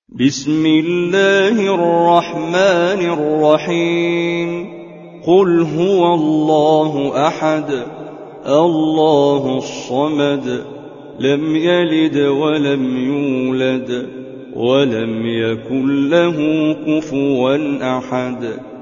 بسم الله الرحمن الرحيم قل هو الله أحد الله الصمد لم يلد ولم يولد ولم يكن له كفوا أحد